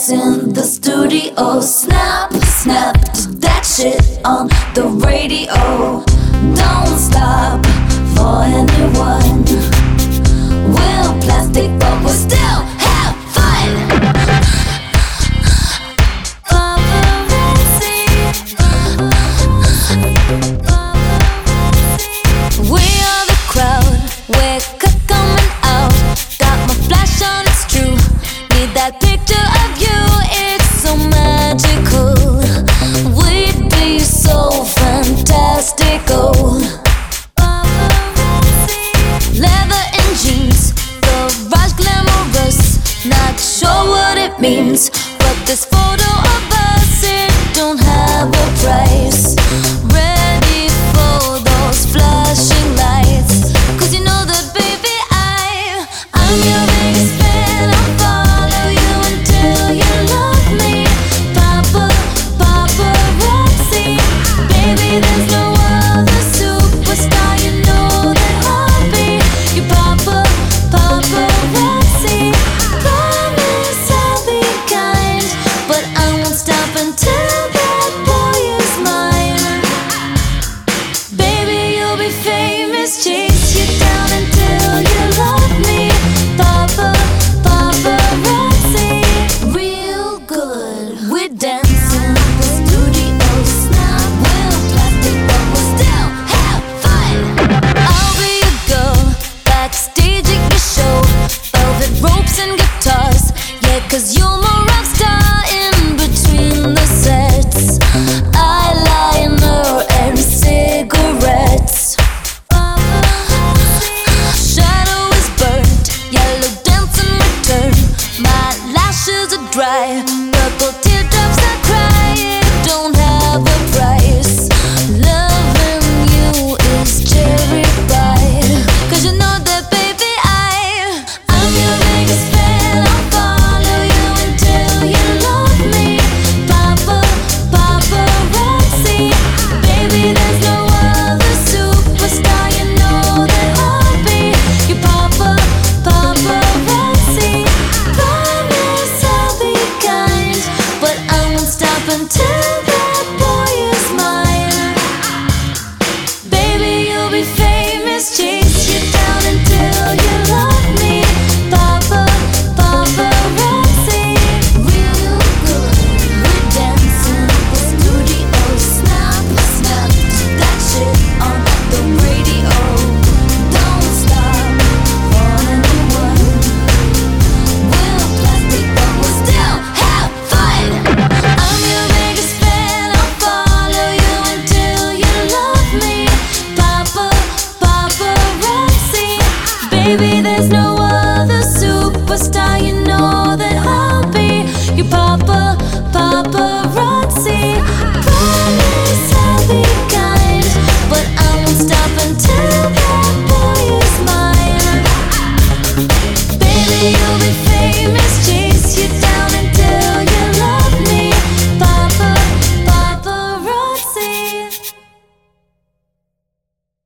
dance in the studio. Snap, snap to that shit on the radio. Don't stop for anyone. We're plastic but we'll still have fun. We are the crowd, we're coming out. Got my flash on, it's true. Need that picture of you, it's so magical. We'd be so fantastical. Leather and jeans, garage glamorous. Not sure what it means, but this photo of us, it don't have a price. Ready for those flashing lights, 'cause you know that baby I'm your biggest fan. I'll follow you until you love me. Papa, paparazzi, baby there's no other superstar. You know that I'll be your papa, paparazzi. Promise I'll be kind, but I won't stop until that boy is mine. Baby you'll be famous, chase you down until you love me. Papa, paparazzi, real good. We're dancing in the studio. Snap, we're plastic but we'll still have fun. I'll be your girl, backstage at your show. Velvet ropes and guitars, yeah, 'cause you're my rock star in between the sets. Eyeliner and cigarettes. Shadow is burnt, yellow dance in return. My lashes are dry, purple teardrops I cry. It don't have a price. Loving you is cherry pie, 'cause you know that baby I'm your biggest fan. I'll follow you until you love me. Papa, paparazzi, baby there's no other superstar. You know that I'll be your papa, paparazzi. Promise I'll be kind, but I won't stop until that boy is mine. Baby you'll be famous, chase you down until you love me. Papa, paparazzi, real good. We're dancing in the studio. Snap, snap to that shit on the radio. Don't stop for anyone. We're plastic but we'll still have fun. I'm your biggest fan. I'll follow you until you love me. Papa, paparazzi, baby there's no other superstar. You know that I'll be your papa, paparazzi. Promise I'll be kind, but I won't stop until that boy is mine. Baby you'll